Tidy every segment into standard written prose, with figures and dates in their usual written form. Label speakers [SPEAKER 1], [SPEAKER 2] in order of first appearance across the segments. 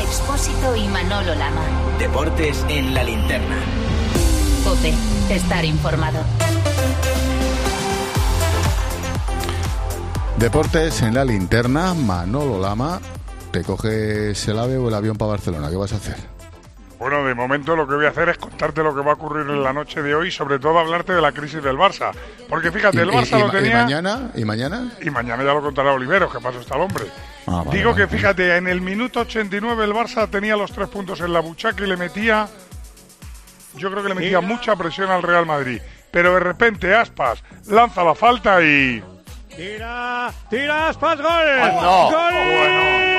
[SPEAKER 1] Expósito y Manolo Lama.
[SPEAKER 2] Deportes en la linterna.
[SPEAKER 1] COPE. Estar informado.
[SPEAKER 3] Deportes en la linterna. Manolo Lama. ¿Te coges el AVE o el avión para Barcelona? ¿Qué vas a hacer?
[SPEAKER 4] Bueno, de momento lo que voy a hacer es contarte lo que va a ocurrir en la noche de hoy, sobre todo hablarte de la crisis del Barça. Porque fíjate, el Barça lo tenía...
[SPEAKER 3] ¿Y mañana?
[SPEAKER 4] Y mañana ya lo contará Oliveros, que paso está el hombre.
[SPEAKER 3] Vale,
[SPEAKER 4] Digo
[SPEAKER 3] vale.
[SPEAKER 4] que fíjate, en el minuto 89 el Barça tenía los 3 puntos en la buchaca y le metía... Yo creo que le metía mucha presión al Real Madrid. Pero de repente Aspas lanza la falta y...
[SPEAKER 5] Tira Aspas, gol.
[SPEAKER 4] ¡No!
[SPEAKER 5] ¡Gol!
[SPEAKER 4] Bueno.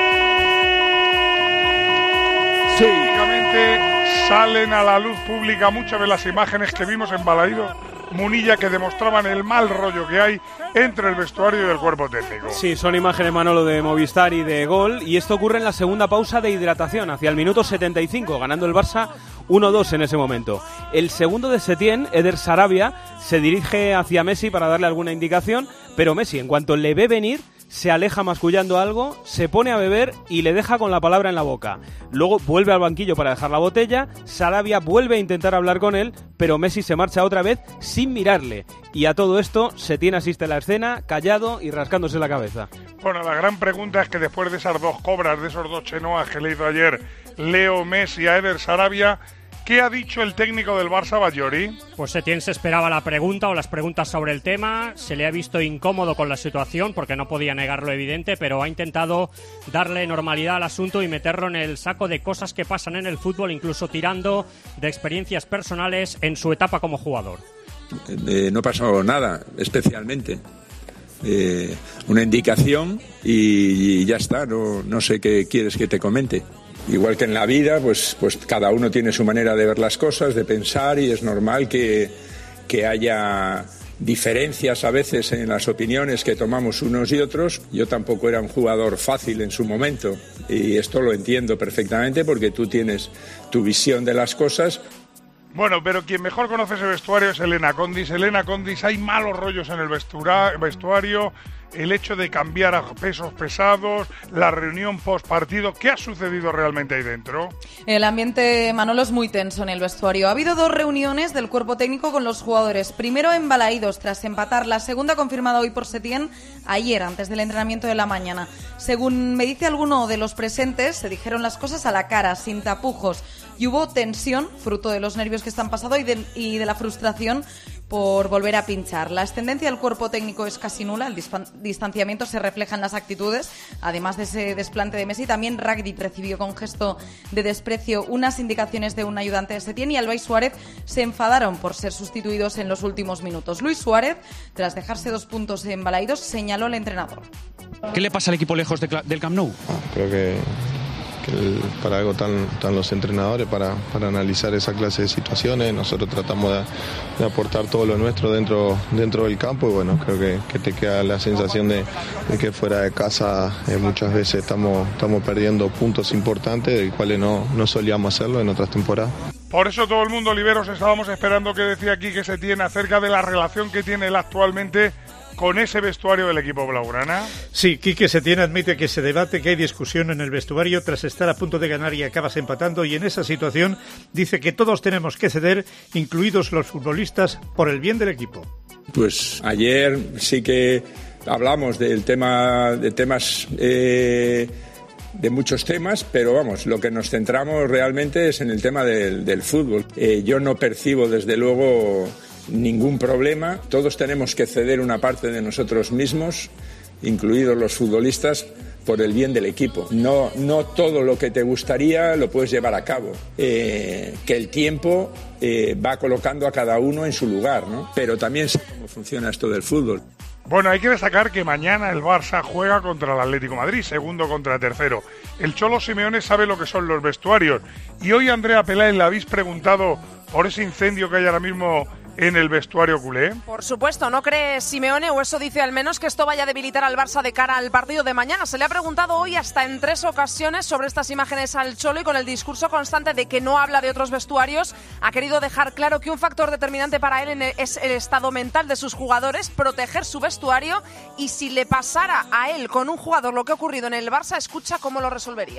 [SPEAKER 4] Únicamente salen a la luz pública muchas de las imágenes que vimos en Balaído Munilla que demostraban el mal rollo que hay entre el vestuario y el cuerpo técnico.
[SPEAKER 5] Sí, son imágenes, Manolo, de Movistar y de Gol, y esto ocurre en la segunda pausa de hidratación, hacia el minuto 75, ganando el Barça 1-2 en ese momento. El segundo de Setién, Eder Sarabia, se dirige hacia Messi para darle alguna indicación, pero Messi, en cuanto le ve venir, se aleja mascullando algo, se pone a beber y le deja con la palabra en la boca. Luego vuelve al banquillo para dejar la botella, Sarabia vuelve a intentar hablar con él, pero Messi se marcha otra vez sin mirarle. Y a todo esto, Setién asiste a la escena, callado y rascándose la cabeza.
[SPEAKER 4] Bueno, la gran pregunta es que después de esas dos cobras, de esos dos chenoas que le hizo ayer Leo Messi a Eder Sarabia, ¿qué ha dicho el técnico del Barça, Batllori?
[SPEAKER 6] Pues Setién se esperaba la pregunta o las preguntas sobre el tema, se le ha visto incómodo con la situación porque no podía negar lo evidente, pero ha intentado darle normalidad al asunto y meterlo en el saco de cosas que pasan en el fútbol, incluso tirando de experiencias personales en su etapa como jugador.
[SPEAKER 7] No pasó nada, especialmente. Una indicación y ya está, no sé qué quieres que te comente. Igual que en la vida, pues cada uno tiene su manera de ver las cosas, de pensar, y es normal que haya diferencias a veces en las opiniones que tomamos unos y otros. Yo tampoco era un jugador fácil en su momento, y esto lo entiendo perfectamente porque tú tienes tu visión de las cosas.
[SPEAKER 4] Bueno, pero quien mejor conoce ese vestuario es Elena Condis. Elena Condis, hay malos rollos en el vestuario, el hecho de cambiar a pesos pesados, la reunión post partido. ¿Qué ha sucedido realmente ahí dentro?
[SPEAKER 8] El ambiente, Manolo, es muy tenso en el vestuario. Ha habido 2 reuniones del cuerpo técnico con los jugadores. Primero en Balaídos, tras empatar. La segunda confirmada hoy por Setién, ayer, antes del entrenamiento de la mañana. Según me dice alguno de los presentes, se dijeron las cosas a la cara, sin tapujos. Y hubo tensión, fruto de los nervios que están pasando y de la frustración por volver a pinchar. La ascendencia del cuerpo técnico es casi nula, el distanciamiento se refleja en las actitudes. Además de ese desplante de Messi, también Rakitic recibió con gesto de desprecio unas indicaciones de un ayudante de Setién, y Alba y Suárez se enfadaron por ser sustituidos en los últimos minutos. Luis Suárez, tras dejarse 2 puntos en Balaídos, señaló al entrenador.
[SPEAKER 9] ¿Qué le pasa al equipo lejos del Camp Nou?
[SPEAKER 10] Creo que para algo están los entrenadores, para analizar esa clase de situaciones. Nosotros tratamos de aportar todo lo nuestro dentro del campo, y bueno, creo que te queda la sensación de que fuera de casa muchas veces estamos perdiendo puntos importantes, de los cuales no solíamos hacerlo en otras temporadas.
[SPEAKER 4] Por eso todo el mundo, Oliveros, estábamos esperando que decía aquí que se tiene acerca de la relación que tiene él actualmente con ese vestuario del equipo blaugrana.
[SPEAKER 11] Sí, Quique Setién admite que se debate, que hay discusión en el vestuario tras estar a punto de ganar y acabas empatando, y en esa situación dice que todos tenemos que ceder, incluidos los futbolistas, por el bien del equipo.
[SPEAKER 7] Pues ayer sí que hablamos de muchos temas, pero vamos, lo que nos centramos realmente es en el tema del fútbol. Yo no percibo desde luego ningún problema. Todos tenemos que ceder una parte de nosotros mismos, incluidos los futbolistas, por el bien del equipo. No todo lo que te gustaría lo puedes llevar a cabo. Que el tiempo va colocando a cada uno en su lugar, ¿no? Pero también sé cómo funciona esto del fútbol.
[SPEAKER 4] Bueno, hay que destacar que mañana el Barça juega contra el Atlético de Madrid, segundo contra tercero. El Cholo Simeone sabe lo que son los vestuarios. Y hoy, Andrea Peláez, le habéis preguntado por ese incendio que hay ahora mismo en el vestuario culé.
[SPEAKER 12] Por supuesto, ¿no cree Simeone, o eso dice al menos, que esto vaya a debilitar al Barça de cara al partido de mañana? Se le ha preguntado hoy hasta en 3 ocasiones sobre estas imágenes al Cholo, y con el discurso constante de que no habla de otros vestuarios, ha querido dejar claro que un factor determinante para él es el estado mental de sus jugadores, proteger su vestuario, y si le pasara a él con un jugador lo que ha ocurrido en el Barça, escucha cómo lo resolvería.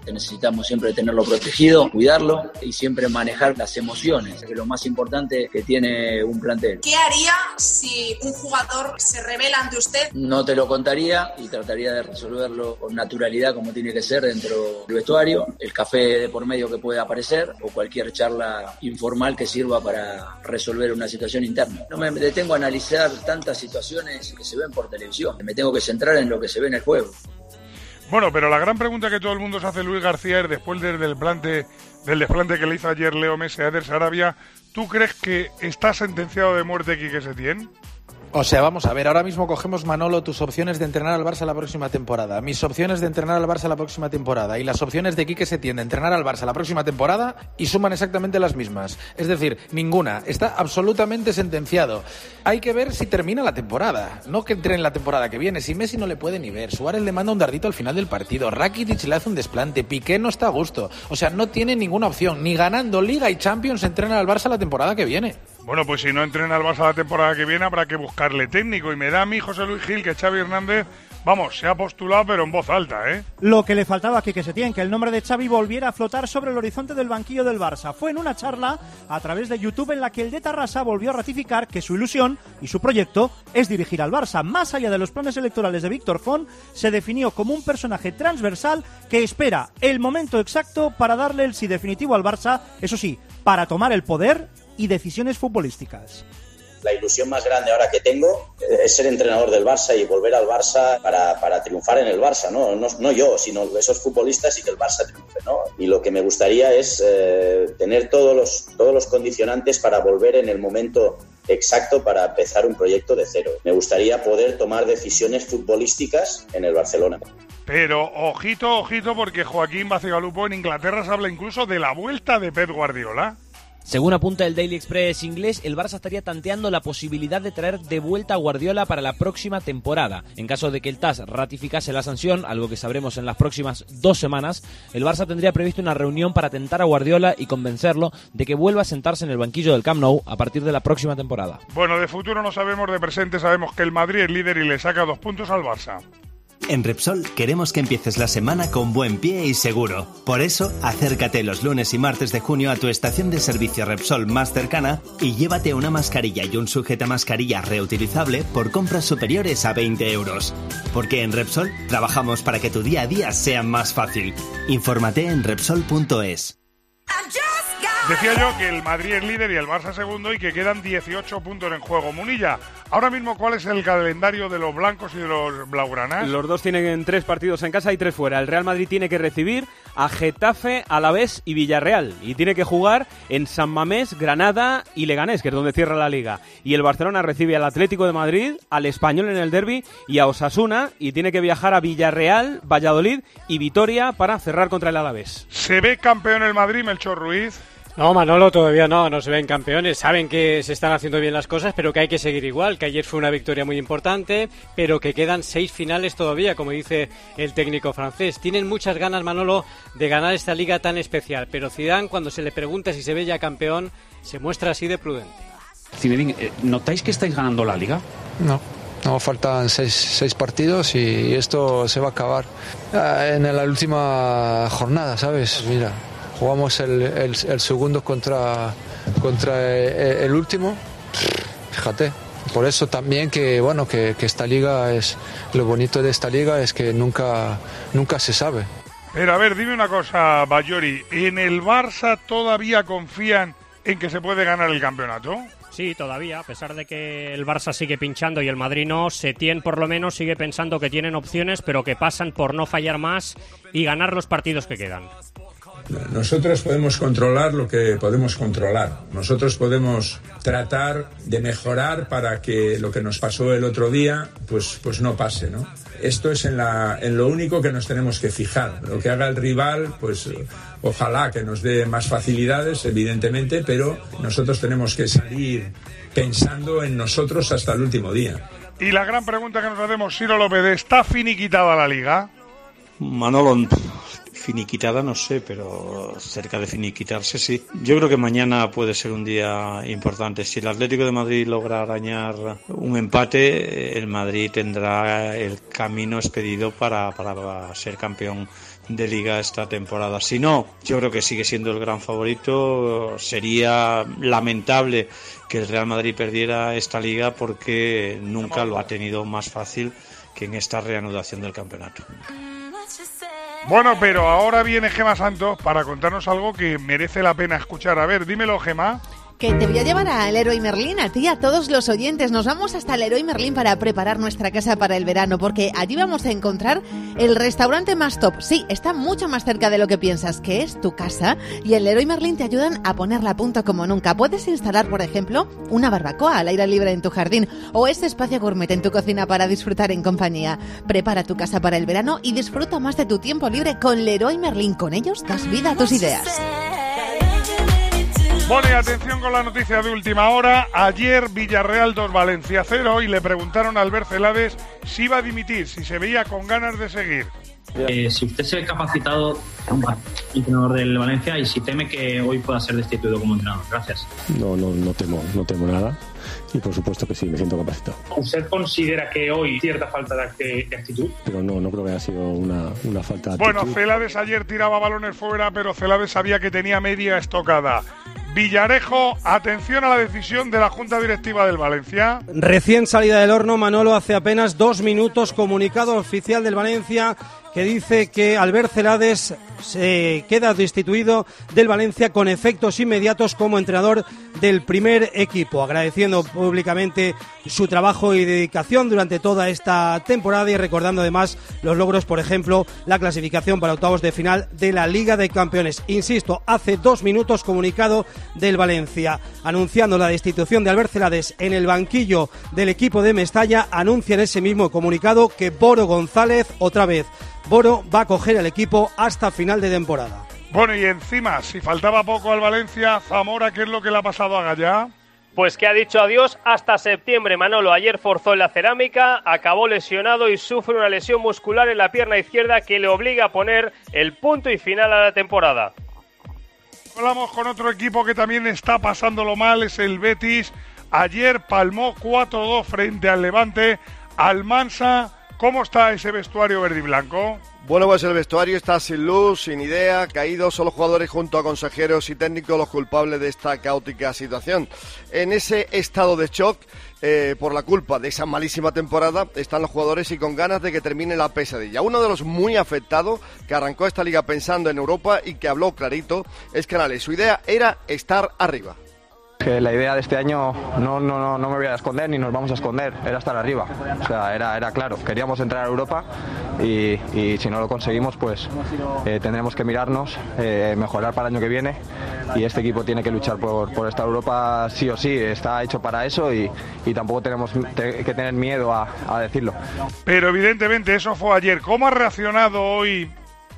[SPEAKER 13] que necesitamos siempre tenerlo protegido, cuidarlo y siempre manejar las emociones, que es lo más importante que tiene un plantel.
[SPEAKER 14] ¿Qué haría si un jugador se revela ante usted?
[SPEAKER 13] No te lo contaría y trataría de resolverlo con naturalidad como tiene que ser dentro del vestuario, el café de por medio que puede aparecer o cualquier charla informal que sirva para resolver una situación interna. No me detengo a analizar tantas situaciones que se ven por televisión, me tengo que centrar en lo que se ve en el juego.
[SPEAKER 4] Bueno, pero la gran pregunta que todo el mundo se hace, Luis García, es después del desplante que le hizo ayer Leo Messi a Eder Sarabia, ¿tú crees que está sentenciado de muerte Quique Setién?
[SPEAKER 15] O sea, vamos a ver, ahora mismo cogemos, Manolo, tus opciones de entrenar al Barça la próxima temporada, mis opciones de entrenar al Barça la próxima temporada y las opciones de Quique Setién de entrenar al Barça la próxima temporada y suman exactamente las mismas. Es decir, ninguna. Está absolutamente sentenciado. Hay que ver si termina la temporada, no que entre en la temporada que viene. Si Messi no le puede ni ver, Suárez le manda un dardito al final del partido, Rakitic le hace un desplante, Piqué no está a gusto. O sea, no tiene ninguna opción. Ni ganando Liga y Champions entrena al Barça la temporada que viene.
[SPEAKER 4] Bueno, pues si no entrena al Barça la temporada que viene habrá que buscarle técnico. Y me da a mí, José Luis Gil, que Xavi Hernández, vamos, se ha postulado pero en voz alta, ¿eh?
[SPEAKER 16] Lo que le faltaba a Quique Setién, que el nombre de Xavi volviera a flotar sobre el horizonte del banquillo del Barça. Fue en una charla a través de YouTube en la que el de Tarrasa volvió a ratificar que su ilusión y su proyecto es dirigir al Barça. Más allá de los planes electorales de Víctor Font, se definió como un personaje transversal que espera el momento exacto para darle el sí definitivo al Barça, eso sí, para tomar el poder y decisiones futbolísticas.
[SPEAKER 17] La ilusión más grande ahora que tengo es ser entrenador del Barça y volver al Barça para triunfar en el Barça, no yo, sino esos futbolistas y que el Barça triunfe, ¿no? Y lo que me gustaría es tener todos los condicionantes para volver en el momento exacto para empezar un proyecto de cero. Me gustaría poder tomar decisiones futbolísticas en el Barcelona.
[SPEAKER 4] Pero ojito, porque Joaquín Bacigalupo en Inglaterra se habla incluso de la vuelta de Pep Guardiola.
[SPEAKER 18] Según apunta el Daily Express inglés, el Barça estaría tanteando la posibilidad de traer de vuelta a Guardiola para la próxima temporada. En caso de que el TAS ratificase la sanción, algo que sabremos en las próximas 2 semanas, el Barça tendría previsto una reunión para tentar a Guardiola y convencerlo de que vuelva a sentarse en el banquillo del Camp Nou a partir de la próxima temporada.
[SPEAKER 4] Bueno, de futuro no sabemos, de presente sabemos que el Madrid es líder y le saca 2 puntos al Barça.
[SPEAKER 19] En Repsol queremos que empieces la semana con buen pie y seguro. Por eso, acércate los lunes y martes de junio a tu estación de servicio Repsol más cercana y llévate una mascarilla y un sujetamascarilla reutilizable por compras superiores a 20 euros. Porque en Repsol trabajamos para que tu día a día sea más fácil. Infórmate en Repsol.es.
[SPEAKER 4] Decía yo que el Madrid es líder y el Barça segundo y que quedan 18 puntos en juego. Munilla, ahora mismo, ¿cuál es el calendario de los blancos y de los blaugranas?
[SPEAKER 5] Los dos tienen 3 partidos en casa y 3 fuera. El Real Madrid tiene que recibir a Getafe, Alavés y Villarreal. Y tiene que jugar en San Mamés, Granada y Leganés, que es donde cierra la Liga. Y el Barcelona recibe al Atlético de Madrid, al Español en el derbi y a Osasuna. Y tiene que viajar a Villarreal, Valladolid y Vitoria para cerrar contra el Alavés.
[SPEAKER 4] ¿Se ve campeón el Madrid, Melchor Ruiz?
[SPEAKER 6] No, Manolo, todavía no se ven campeones. Saben que se están haciendo bien las cosas, pero que hay que seguir igual, que ayer fue una victoria muy importante, pero que quedan 6 finales todavía, como dice el técnico francés. Tienen muchas ganas, Manolo, de ganar esta liga tan especial, pero Zidane, cuando se le pregunta si se ve ya campeón, se muestra así de prudente.
[SPEAKER 9] Zinedine, ¿notáis que estáis ganando la liga?
[SPEAKER 10] No, faltan 6 partidos y esto se va a acabar en la última jornada, ¿sabes? Mira, jugamos el segundo contra el último. Fíjate. Por eso también que esta liga es lo bonito de esta liga es que nunca se sabe.
[SPEAKER 4] Pero a ver, dime una cosa, Bayori, ¿en el Barça todavía confían en que se puede ganar el campeonato?
[SPEAKER 6] Sí, todavía, a pesar de que el Barça sigue pinchando y el Madrid no, Setién por lo menos sigue pensando que tienen opciones, pero que pasan por no fallar más y ganar los partidos que quedan.
[SPEAKER 7] Nosotros podemos controlar lo que podemos controlar. Nosotros podemos tratar de mejorar para que lo que nos pasó el otro día pues no pase, ¿no? Esto es en lo único que nos tenemos que fijar. Lo que haga el rival, pues ojalá que nos dé más facilidades, evidentemente, pero nosotros tenemos que salir pensando en nosotros hasta el último día.
[SPEAKER 4] Y la gran pregunta que nos hacemos, Ciro López, ¿está finiquitada la Liga?
[SPEAKER 20] Manolo, finiquitada no sé, pero cerca de finiquitarse sí. Yo creo que mañana puede ser un día importante. Si el Atlético de Madrid logra arañar un empate, el Madrid tendrá el camino expedido para ser campeón de Liga esta temporada. Si no, yo creo que sigue siendo el gran favorito. Sería lamentable que el Real Madrid perdiera esta Liga porque nunca lo ha tenido más fácil que en esta reanudación del campeonato.
[SPEAKER 4] Bueno, pero ahora viene Gemma Santos para contarnos algo que merece la pena escuchar. A ver, dímelo, Gemma.
[SPEAKER 21] Que te voy a llevar al Leroy Merlin, a ti y a todos los oyentes. Nos vamos hasta el Leroy Merlin para preparar nuestra casa para el verano, porque allí vamos a encontrar el restaurante más top. Sí, está mucho más cerca de lo que piensas, que es tu casa, y el Leroy Merlin te ayudan a ponerla a punto como nunca. Puedes instalar, por ejemplo, una barbacoa al aire libre en tu jardín o ese espacio gourmet en tu cocina para disfrutar en compañía. Prepara tu casa para el verano y disfruta más de tu tiempo libre con Leroy Merlin. Con ellos das vida a tus ideas.
[SPEAKER 4] Bueno, y atención con la noticia de última hora. Ayer Villarreal 2, Valencia 0, y le preguntaron a Albert Celades si iba a dimitir, si se veía con ganas de seguir.
[SPEAKER 22] Si usted se ve capacitado como entrenador del Valencia y si teme que hoy pueda ser destituido como entrenador. Gracias.
[SPEAKER 23] No temo nada y por supuesto que sí, me siento capacitado.
[SPEAKER 22] ¿Usted considera que hoy cierta falta de actitud?
[SPEAKER 23] Pero no creo que haya sido una falta de actitud.
[SPEAKER 4] Bueno, Celades ayer tiraba balones fuera, pero Celades sabía que tenía media estocada. Villarejo, atención a la decisión de la Junta Directiva del Valencia.
[SPEAKER 24] Recién salida del horno, Manolo, hace apenas 2 minutos, comunicado oficial del Valencia que dice que Albert Celades se queda destituido del Valencia con efectos inmediatos como entrenador del primer equipo, agradeciendo públicamente su trabajo y dedicación durante toda esta temporada y recordando además los logros, por ejemplo, la clasificación para octavos de final de la Liga de Campeones. Insisto, hace 2 minutos comunicado del Valencia anunciando la destitución de Albert Celades en el banquillo del equipo de Mestalla. Anuncia en ese mismo comunicado que Boro González, otra vez Boro, va a coger el equipo hasta final de temporada.
[SPEAKER 4] Bueno, y encima, si faltaba poco al Valencia, Zamora, ¿qué es lo que le ha pasado a Gallá?
[SPEAKER 25] Pues que ha dicho adiós hasta septiembre, Manolo. Ayer forzó en la cerámica, acabó lesionado y sufre una lesión muscular en la pierna izquierda que le obliga a poner el punto y final a la temporada.
[SPEAKER 4] Hablamos con otro equipo que también está pasándolo mal, es el Betis. Ayer palmó 4-2 frente al Levante. Almansa, ¿cómo está ese vestuario verde y blanco?
[SPEAKER 26] Bueno, pues el vestuario está sin luz, sin idea, caídos. Son los jugadores junto a consejeros y técnicos los culpables de esta caótica situación. En ese estado de shock, por la culpa de esa malísima temporada, están los jugadores y con ganas de que termine la pesadilla. Uno de los muy afectados, que arrancó esta liga pensando en Europa y que habló clarito, es Canales. Su idea era estar arriba.
[SPEAKER 27] Que la idea de este año no me voy a esconder ni nos vamos a esconder, era estar arriba, o sea, era claro, queríamos entrar a Europa y si no lo conseguimos pues tendremos que mirarnos, mejorar para el año que viene y este equipo tiene que luchar por estar en Europa sí o sí, está hecho para eso y tampoco tenemos que tener miedo a decirlo.
[SPEAKER 4] Pero evidentemente eso fue ayer. ¿Cómo ha reaccionado hoy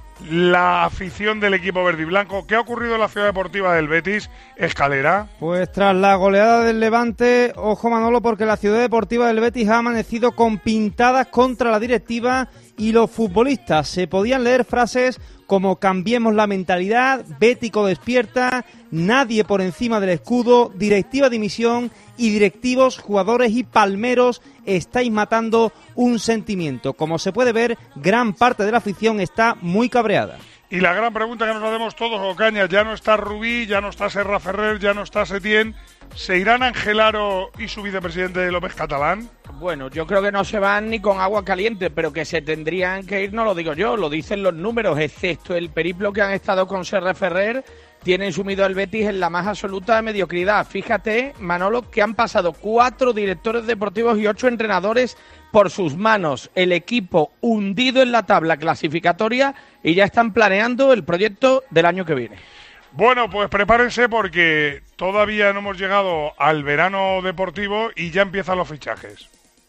[SPEAKER 4] la afición del equipo verde y blanco? ¿Qué ha ocurrido en la ciudad deportiva del Betis, Escalera?
[SPEAKER 24] Pues tras la goleada del Levante, ojo Manolo, porque la ciudad deportiva del Betis ha amanecido con pintadas contra la directiva y los futbolistas. Se podían leer frases como cambiemos la mentalidad, Bético despierta, nadie por encima del escudo, directiva dimisión y directivos, jugadores y palmeros, estáis matando un sentimiento. Como se puede ver, gran parte de la afición está muy cabreada.
[SPEAKER 4] Y la gran pregunta que nos hacemos todos, Ocaña, ya no está Rubí, ya no está Serra Ferrer, ya no está Setién. ¿Se irán Angelaro y su vicepresidente López Catalán?
[SPEAKER 28] Bueno, yo creo que no se van ni con agua caliente, pero que se tendrían que ir no lo digo yo, lo dicen los números, excepto el periplo que han estado con Serra Ferrer, tienen sumido al Betis en la más absoluta mediocridad. Fíjate, Manolo, que han pasado 4 directores deportivos y 8 entrenadores por sus manos. El equipo hundido en la tabla clasificatoria y ya están planeando el proyecto del año que viene.
[SPEAKER 4] Bueno, pues prepárense porque todavía no hemos llegado al verano deportivo y ya empiezan los fichajes.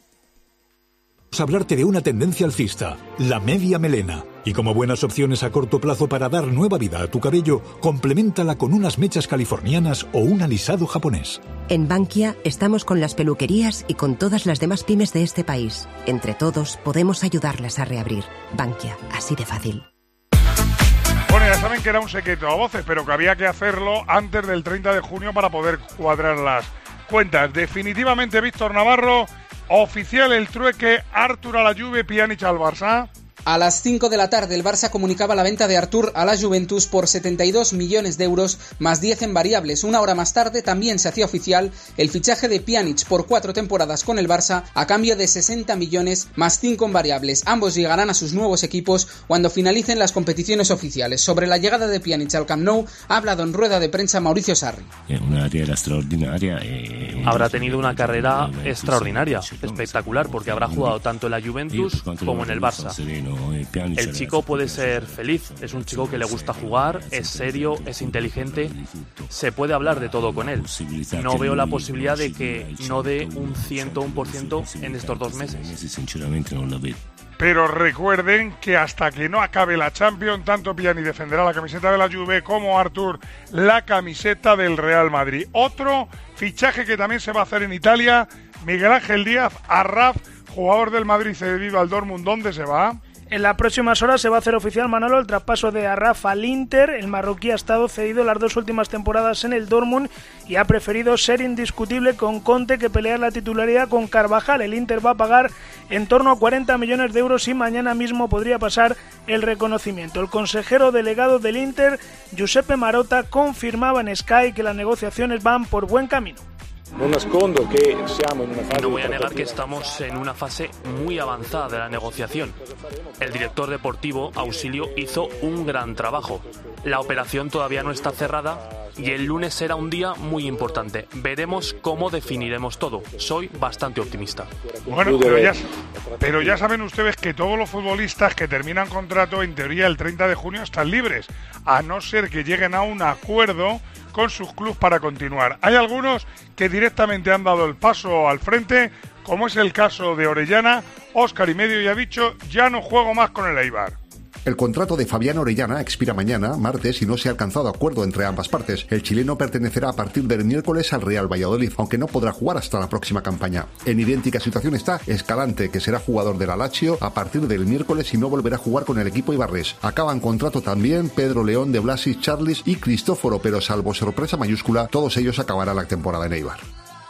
[SPEAKER 29] Vamos a hablarte de una tendencia alcista, la media melena. Y como buenas opciones a corto plazo para dar nueva vida a tu cabello, compleméntala con unas mechas californianas o un alisado japonés.
[SPEAKER 30] En Bankia estamos con las peluquerías y con todas las demás pymes de este país. Entre todos podemos ayudarlas a reabrir. Bankia, así de fácil.
[SPEAKER 4] Bueno, ya saben que era un secreto a voces, pero que había que hacerlo antes del 30 de junio para poder cuadrar las cuentas. Definitivamente, Víctor Navarro, oficial el trueque, Artur a la Juve, Pjanic al Barça.
[SPEAKER 1] A las 5 de la tarde el Barça comunicaba la venta de Artur a la Juventus por 72 millones de euros más 10 en variables. Una hora más tarde también se hacía oficial el fichaje de Pjanic por 4 temporadas con el Barça a cambio de 60 millones más 5 en variables. Ambos llegarán a sus nuevos equipos cuando finalicen las competiciones oficiales. Sobre la llegada de Pjanic al Camp Nou ha hablado en rueda de prensa Mauricio Sarri.
[SPEAKER 2] Una carrera extraordinaria.
[SPEAKER 3] Habrá tenido una carrera extraordinaria, espectacular, porque habrá jugado tanto en la Juventus como en el Barça. El chico puede ser feliz, es un chico que le gusta jugar, es serio, es inteligente, se puede hablar de todo con él. No veo la posibilidad de que no dé un 101% en estos 2 meses.
[SPEAKER 4] Pero recuerden que hasta que no acabe la Champions, tanto Pjanic defenderá la camiseta de la Juve como Artur la camiseta del Real Madrid. Otro fichaje que también se va a hacer en Italia, Miguel Ángel Díaz, Arraf, jugador del Madrid cedido al Dortmund. ¿Dónde se va?
[SPEAKER 8] En las próximas horas se va a hacer oficial, Manolo, el traspaso de Arraf al Inter. El marroquí ha estado cedido las 2 últimas temporadas en el Dortmund y ha preferido ser indiscutible con Conte que pelear la titularidad con Carvajal. El Inter va a pagar en torno a 40 millones de euros y mañana mismo podría pasar el reconocimiento. El consejero delegado del Inter, Giuseppe Marotta, confirmaba en Sky que las negociaciones van por buen camino.
[SPEAKER 3] No voy a negar que estamos en una fase muy avanzada de la negociación. El director deportivo, Ausilio, hizo un gran trabajo. La operación todavía no está cerrada y el lunes será un día muy importante. Veremos cómo definiremos todo. Soy bastante optimista.
[SPEAKER 4] Bueno, pero ya saben ustedes que todos los futbolistas que terminan contrato, en teoría el 30 de junio, están libres, a no ser que lleguen a un acuerdo con sus clubes para continuar. Hay algunos que directamente han dado el paso al frente, como es el caso de Orellana. Óscar y medio ya ha dicho, ya no juego más con el Eibar.
[SPEAKER 11] El contrato de Fabián Orellana expira mañana, martes, y no se ha alcanzado acuerdo entre ambas partes. El chileno pertenecerá a partir del miércoles al Real Valladolid, aunque no podrá jugar hasta la próxima campaña. En idéntica situación está Escalante, que será jugador del Lazio a partir del miércoles y no volverá a jugar con el equipo ibarrés. Acaban contrato también Pedro León, De Blasi, Charlis y Cristóforo, pero salvo sorpresa mayúscula, todos ellos acabarán la temporada en Eibar.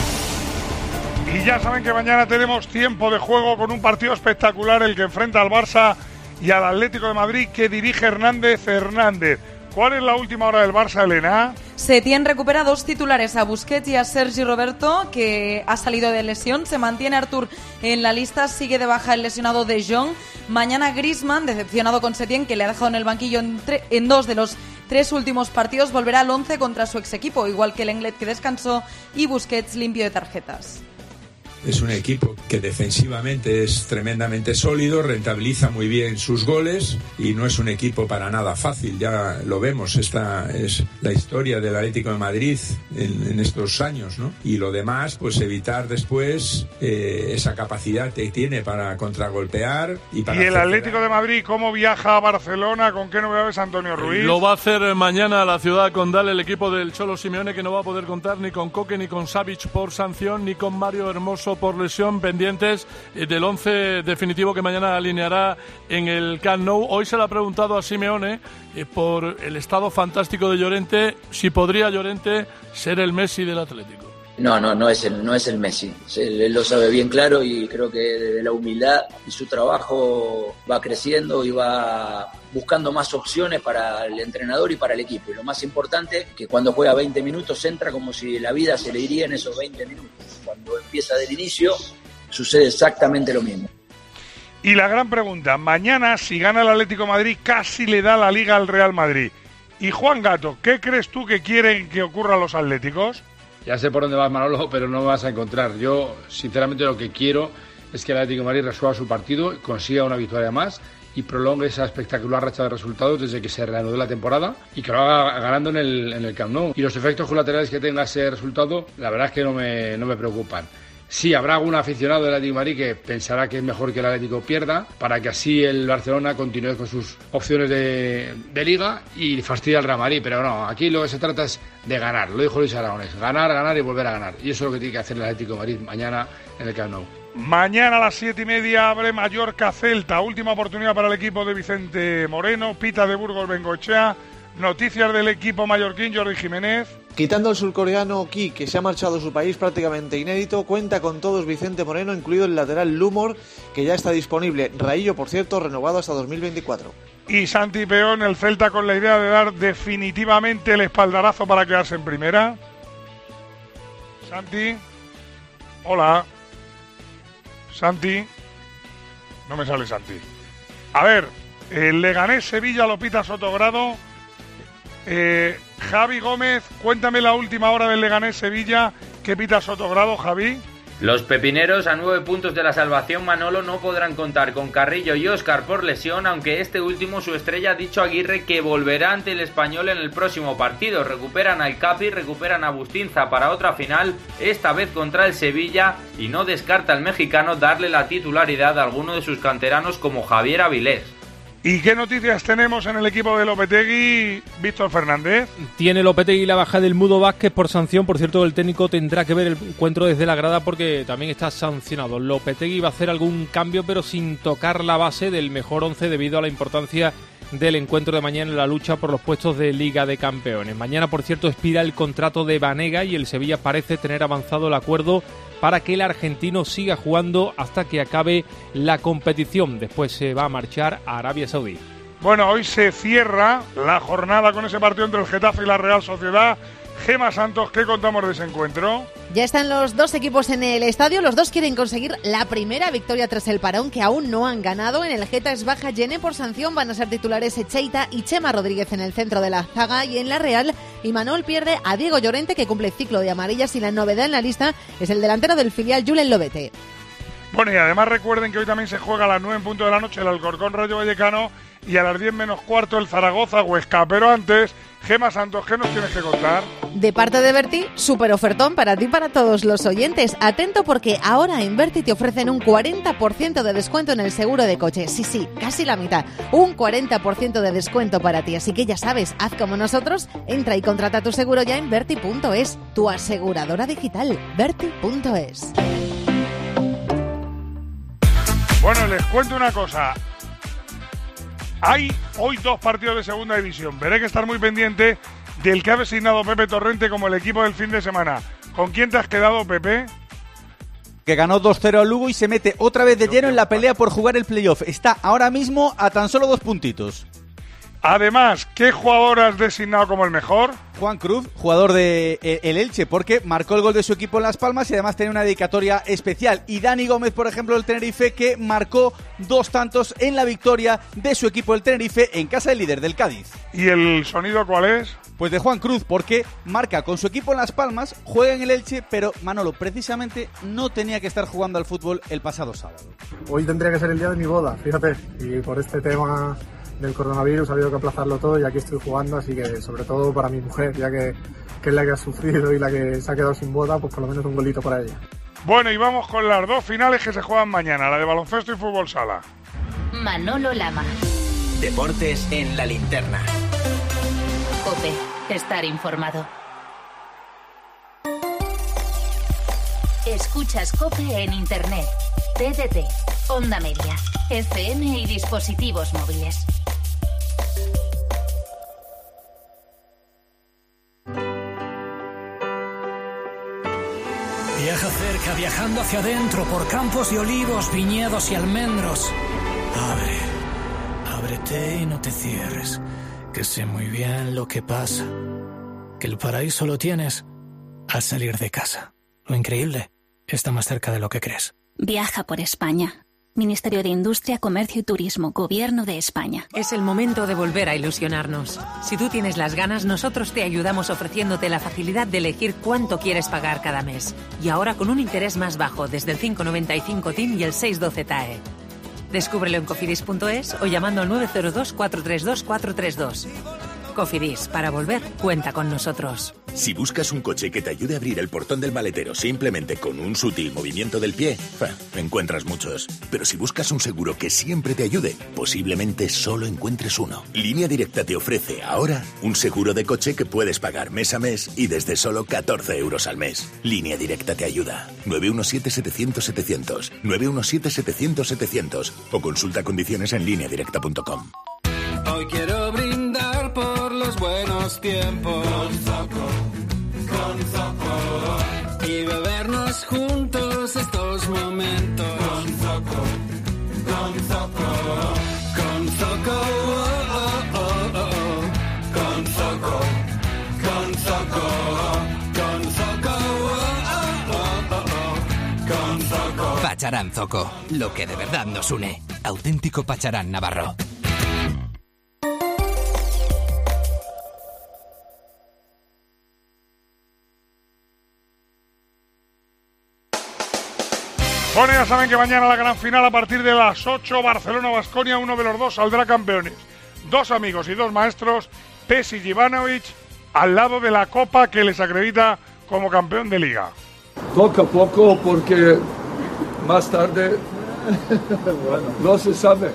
[SPEAKER 4] Y ya saben que mañana tenemos tiempo de juego con un partido espectacular, el que enfrenta al Barça y al Atlético de Madrid, que dirige Hernández Hernández. ¿Cuál es la última hora del Barça, Elena?
[SPEAKER 12] Setién recupera 2 titulares, a Busquets y a Sergi Roberto, que ha salido de lesión. Se mantiene Artur en la lista, sigue de baja el lesionado De Jong. Mañana Griezmann, decepcionado con Setién, que le ha dejado en el banquillo en 2 de los 3 últimos partidos, volverá al 11 contra su ex equipo, igual que Lenglet, que descansó, y Busquets limpio de tarjetas.
[SPEAKER 7] Es un equipo que defensivamente es tremendamente sólido, rentabiliza muy bien sus goles y no es un equipo para nada fácil. Ya lo vemos, esta es la historia del Atlético de Madrid en estos años, ¿no? Y lo demás, pues evitar después esa capacidad que tiene para contragolpear. ¿Y
[SPEAKER 4] el Atlético de Madrid cómo viaja a Barcelona? ¿Con qué novedades, Antonio Ruiz?
[SPEAKER 13] Lo va a hacer mañana a la ciudad condal el equipo del Cholo Simeone, que no va a poder contar ni con Coque ni con Savic por sanción, ni con Mario Hermoso por lesión, pendientes del 11 definitivo que mañana alineará en el Camp Nou. Hoy se le ha preguntado a Simeone por el estado fantástico de Llorente, si podría Llorente ser el Messi del Atlético.
[SPEAKER 14] No es el Messi. Él lo sabe bien claro y creo que desde la humildad y su trabajo va creciendo y va buscando más opciones para el entrenador y para el equipo. Y lo más importante, que cuando juega 20 minutos entra como si la vida se le iría en esos 20 minutos. Cuando empieza del inicio sucede exactamente lo mismo.
[SPEAKER 4] Y la gran pregunta, mañana si gana el Atlético de Madrid casi le da la Liga al Real Madrid. Y Juan Gato, ¿qué crees tú que quieren que ocurra a los atléticos?
[SPEAKER 15] Ya sé por dónde vas, Manolo, pero no me vas a encontrar. Yo, sinceramente, lo que quiero es que el Atlético de Madrid resuelva su partido, consiga una victoria más y prolongue esa espectacular racha de resultados desde que se reanudó la temporada y que lo haga ganando en el Camp Nou. Y los efectos colaterales que tenga ese resultado, la verdad es que no me preocupan. Sí, habrá algún aficionado del Atlético de Madrid que pensará que es mejor que el Atlético pierda para que así el Barcelona continúe con sus opciones de Liga y fastidie al Real Madrid. Pero no, aquí lo que se trata es de ganar. Lo dijo Luis Aragonés, ganar y volver a ganar. Y eso es lo que tiene que hacer el Atlético de Madrid mañana en el Camp Nou.
[SPEAKER 4] Mañana a las 7:30 abre Mallorca-Celta. Última oportunidad para el equipo de Vicente Moreno. Pita de Burgos Bengoechea. Noticias del equipo mallorquín, Jordi Jiménez.
[SPEAKER 5] Quitando al surcoreano Ki, que se ha marchado a su país prácticamente inédito, cuenta con todos Vicente Moreno, incluido el lateral Lumor, que ya está disponible. Raillo, por cierto, renovado hasta 2024.
[SPEAKER 4] Y Santi Peón, el Celta con la idea de dar definitivamente el espaldarazo para quedarse en primera. Santi. Hola. Santi. No me sale Santi. A ver, el Leganés-Sevilla lo pita Sotogrado. Javi Gómez, cuéntame la última hora del Leganés-Sevilla que pita Sotogrado, Javi.
[SPEAKER 6] Los pepineros, a 9 puntos de la salvación, Manolo, no podrán contar con Carrillo y Óscar por lesión, aunque este último, su estrella, ha dicho a Aguirre que volverá ante el Español en el próximo partido. Recuperan al Capi, recuperan a Bustinza para otra final, esta vez contra el Sevilla, y no descarta el mexicano darle la titularidad a alguno de sus canteranos como Javier Avilés.
[SPEAKER 4] ¿Y qué noticias tenemos en el equipo de Lopetegui, Víctor Fernández?
[SPEAKER 9] Tiene Lopetegui la baja del Mudo Vázquez por sanción. Por cierto, el técnico tendrá que ver el encuentro desde la grada porque también está sancionado. Lopetegui va a hacer algún cambio, pero sin tocar la base del mejor 11 debido a la importancia del encuentro de mañana en la lucha por los puestos de Liga de Campeones. Mañana, por cierto, expira el contrato de Banega y el Sevilla parece tener avanzado el acuerdo para que el argentino siga jugando hasta que acabe la competición. Después se va a marchar a Arabia Saudí.
[SPEAKER 4] Bueno, hoy se cierra la jornada con ese partido entre el Getafe y la Real Sociedad. Gema Santos, ¿qué contamos de ese encuentro?
[SPEAKER 10] Ya están los dos equipos en el estadio. Los dos quieren conseguir la primera victoria tras el parón, que aún no han ganado. En el Geta es baja Yene por sanción. Van a ser titulares Echeita y Chema Rodríguez en el centro de la zaga. Y en la Real, Imanol pierde a Diego Llorente, que cumple ciclo de amarillas. Y la novedad en la lista es el delantero del filial, Julen Lobete.
[SPEAKER 4] Bueno, y además recuerden que hoy también se juega a las 9 en punto de la noche el Alcorcón Rayo Vallecano y a las 10 menos cuarto el Zaragoza Huesca. Pero antes, Gema Santos, ¿qué nos tienes que contar?
[SPEAKER 10] De parte de Berti, súper ofertón para ti y para todos los oyentes. Atento porque ahora en Berti te ofrecen un 40% de descuento en el seguro de coche. Sí, casi la mitad. Un 40% de descuento para ti. Así que ya sabes, haz como nosotros, entra y contrata tu seguro ya en Berti.es, tu aseguradora digital, Berti.es.
[SPEAKER 4] Bueno, les cuento una cosa. Hay hoy 2 partidos de segunda división. Veré que estar muy pendiente del que ha designado Pepe Torrente como el equipo del fin de semana. ¿Con quién te has quedado, Pepe?
[SPEAKER 16] Que ganó 2-0 al Lugo y se mete otra vez de lleno en la pelea por jugar el playoff. Está ahora mismo a tan solo 2 puntitos.
[SPEAKER 4] Además, ¿qué jugador has designado como el mejor?
[SPEAKER 16] Juan Cruz, jugador de el Elche, porque marcó el gol de su equipo en Las Palmas y además tiene una dedicatoria especial. Y Dani Gómez, por ejemplo, del Tenerife, que marcó 2 tantos en la victoria de su equipo, el Tenerife, en casa del líder del Cádiz.
[SPEAKER 4] ¿Y el sonido cuál es?
[SPEAKER 16] Pues de Juan Cruz, porque marca con su equipo en Las Palmas, juega en el Elche, pero Manolo, precisamente no tenía que estar jugando al fútbol el pasado sábado.
[SPEAKER 17] Hoy tendría que ser el día de mi boda, fíjate, y por este tema del coronavirus ha habido que aplazarlo todo y aquí estoy jugando, así que sobre todo para mi mujer, ya que es la que ha sufrido y la que se ha quedado sin boda, pues por lo menos un golito para ella.
[SPEAKER 4] Bueno, y vamos con las 2 finales que se juegan mañana, la de baloncesto y fútbol sala.
[SPEAKER 18] Manolo Lama.
[SPEAKER 19] Deportes en la linterna.
[SPEAKER 18] COPE, estar informado. Escuchas COPE en internet, TDT, Onda Media, FM y dispositivos móviles.
[SPEAKER 20] Viaja cerca, viajando hacia adentro, por campos de olivos, viñedos y almendros. Ábrete y no te cierres, que sé muy bien lo que pasa, que el paraíso lo tienes al salir de casa. Lo increíble está más cerca de lo que crees.
[SPEAKER 18] Viaja por España. Ministerio de Industria, Comercio y Turismo, Gobierno de España.
[SPEAKER 21] Es el momento de volver a ilusionarnos. Si tú tienes las ganas, nosotros te ayudamos ofreciéndote la facilidad de elegir cuánto quieres pagar cada mes. Y ahora con un interés más bajo, desde el 5,95 TIN y el 6,12 TAE. Descúbrelo en cofidis.es o llamando al 902 432 432. Cofidis, para volver, cuenta con nosotros.
[SPEAKER 19] Si buscas un coche que te ayude a abrir el portón del maletero simplemente con un sutil movimiento del pie, encuentras muchos. Pero si buscas un seguro que siempre te ayude, posiblemente solo encuentres uno. Línea Directa te ofrece ahora un seguro de coche que puedes pagar mes a mes y desde solo 14 euros al mes. Línea Directa te ayuda. 917-700-700. 917-700-700. O consulta condiciones en lineadirecta.com.
[SPEAKER 31] Hoy quiero brindar por los buenos tiempos.
[SPEAKER 1] con Zoco. Y bebernos juntos estos momentos. Con Zoco, con Zoco. Con Zoco, oh, oh, oh, oh. Con Zoco, con Zoco. Con Zoco, oh, oh, oh, oh. Con Zoco.
[SPEAKER 22] Pacharán Zoco, lo que de verdad nos une. Auténtico Pacharán navarro.
[SPEAKER 4] Bueno, ya saben que mañana la gran final a partir de las 8, Barcelona-Baskonia, uno de los dos saldrá campeones. Dos amigos y dos maestros, Pešić y Ivanović, al lado de la copa que les acredita como campeón de liga.
[SPEAKER 23] Toca poco porque más tarde no se sabe.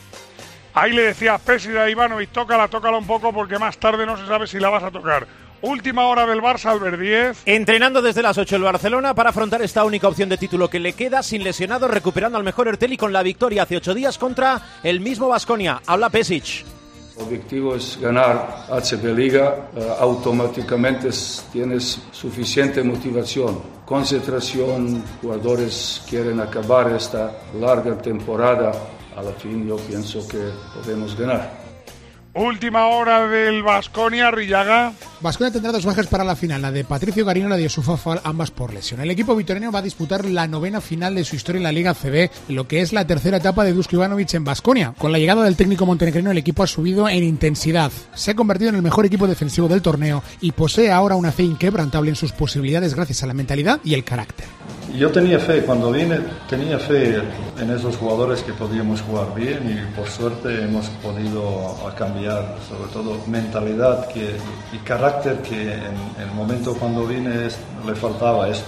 [SPEAKER 4] Ahí le decía Pešić a Ivanović, tócala un poco porque más tarde no se sabe si la vas a tocar. Última hora del Barça, Albert Díez.
[SPEAKER 24] Entrenando desde las 8 el Barcelona para afrontar esta única opción de título que le queda, sin lesionados, recuperando al mejor Ertel y con la victoria hace 8 días contra el mismo Baskonia. Habla Pešić.
[SPEAKER 23] El objetivo es ganar ACB Liga, automáticamente tienes suficiente motivación, concentración, jugadores quieren acabar esta larga temporada, a la fin yo pienso que podemos ganar.
[SPEAKER 4] Última hora del Baskonia, Rillaga.
[SPEAKER 25] Baskonia tendrá dos bajas para la final, la de Patricio Garino y la de Yusufa Fall, ambas por lesión. El equipo vitoriano va a disputar la 9ª final de su historia en la Liga CB, lo que es la tercera etapa de Dusko Ivanović en Baskonia. Con la llegada del técnico montenegrino, el equipo ha subido en intensidad. Se ha convertido en el mejor equipo defensivo del torneo y posee ahora una fe inquebrantable en sus posibilidades gracias a la mentalidad y el carácter.
[SPEAKER 26] Yo tenía fe, cuando vine, tenía fe en esos jugadores que podíamos jugar bien y por suerte hemos podido cambiar, sobre todo mentalidad y carácter que en el momento cuando vine le faltaba esto.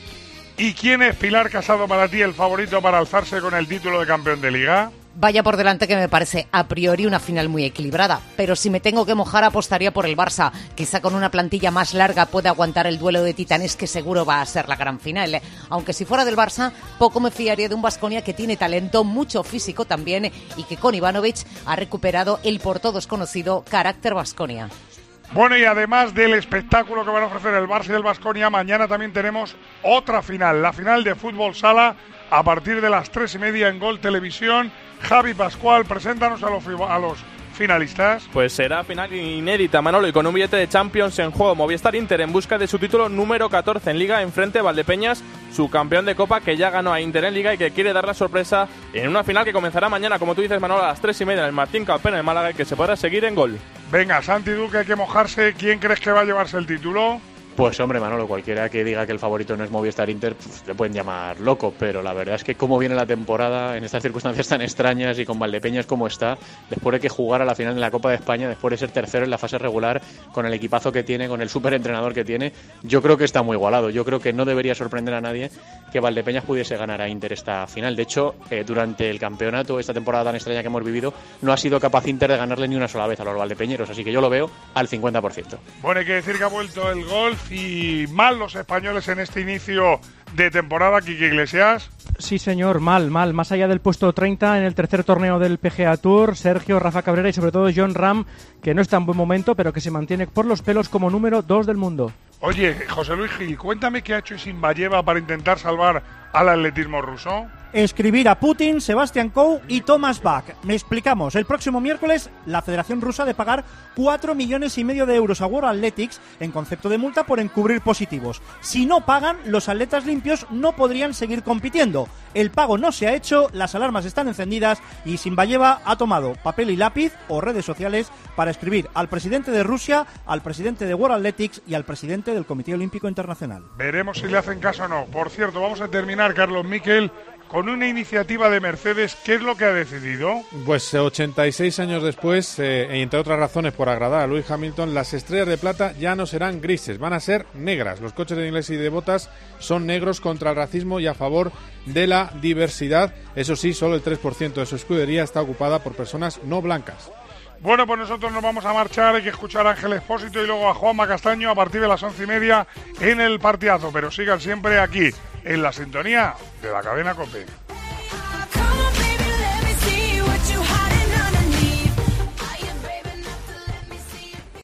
[SPEAKER 4] ¿Y quién es, Pilar Casado, para ti el favorito para alzarse con el título de campeón de Liga?
[SPEAKER 10] Vaya por delante que me parece a priori una final muy equilibrada, pero si me tengo que mojar apostaría por el Barça. Quizá con una plantilla más larga pueda aguantar el duelo de titanes que seguro va a ser la gran final. Aunque si fuera del Barça, poco me fiaría de un Baskonia que tiene talento, mucho físico también, y que con Ivanović ha recuperado el por todos conocido carácter Baskonia.
[SPEAKER 4] Bueno, y además del espectáculo que van a ofrecer el Barça y el Baskonia, mañana también tenemos otra final, la final de fútbol sala, a partir de las 3:30 en Gol Televisión. Javi Pascual, preséntanos a los finalistas.
[SPEAKER 3] Pues será final inédita, Manolo, y con un billete de Champions en juego. Movistar Inter en busca de su título número 14 en Liga, enfrente Valdepeñas, su campeón de Copa, que ya ganó a Inter en Liga y que quiere dar la sorpresa en una final que comenzará mañana, como tú dices, Manolo, a las 3:30 en el Martín Calpena en Málaga, y que se podrá seguir en Gol.
[SPEAKER 4] Venga, Santi Duque, hay que mojarse. ¿Quién crees que va a llevarse el título?
[SPEAKER 27] Pues hombre, Manolo, cualquiera que diga que el favorito no es Movistar Inter, pues, le pueden llamar loco, pero la verdad es que cómo viene la temporada en estas circunstancias tan extrañas y con Valdepeñas como está, después de que jugara la final en la Copa de España, después de ser tercero en la fase regular, con el equipazo que tiene, con el superentrenador que tiene, yo creo que está muy igualado. Yo creo que no debería sorprender a nadie que Valdepeñas pudiese ganar a Inter esta final. De hecho, durante el campeonato, esta temporada tan extraña que hemos vivido, no ha sido capaz Inter de ganarle ni una sola vez a los valdepeñeros, así que yo lo veo al 50%.
[SPEAKER 4] Bueno, hay que decir que ha vuelto el golf y mal los españoles en este inicio de temporada, Quique Iglesias.
[SPEAKER 28] Sí, señor, mal. Más allá del puesto 30 en el tercer torneo del PGA Tour, Sergio, Rafa Cabrera y sobre todo Jon Rahm, que no está en buen momento, pero que se mantiene por los pelos como número 2 del mundo.
[SPEAKER 4] Oye, José Luis Gil, cuéntame qué ha hecho Isinbayeva para intentar salvar al atletismo ruso.
[SPEAKER 29] Escribir a Putin, Sebastian Coe y Thomas Bach. Me explicamos. El próximo miércoles, la Federación Rusa ha de pagar 4,5 millones de euros a World Athletics en concepto de multa por encubrir positivos. Si no pagan, los atletas limpios no podrían seguir compitiendo. El pago no se ha hecho, las alarmas están encendidas y Isinbayeva ha tomado papel y lápiz o redes sociales para escribir al presidente de Rusia, al presidente de World Athletics y al presidente del Comité Olímpico Internacional.
[SPEAKER 4] Veremos si le hacen caso o no. Por cierto, vamos a terminar, Carlos Miquel, con una iniciativa de Mercedes. ¿Qué es lo que ha decidido?
[SPEAKER 30] Pues 86 años después, y entre otras razones por agradar a Lewis Hamilton, las estrellas de plata ya no serán grises, van a ser negras. Los coches de Inglés y de Bottas son negros contra el racismo y a favor de la diversidad. Eso sí, solo el 3% de su escudería está ocupada por personas no blancas.
[SPEAKER 4] Bueno, pues nosotros nos vamos a marchar. Hay que escuchar a Ángel Expósito y luego a Juanma Castaño a partir de las 11:30 en el partidazo. Pero sigan siempre aquí, en la sintonía de la cadena COPE.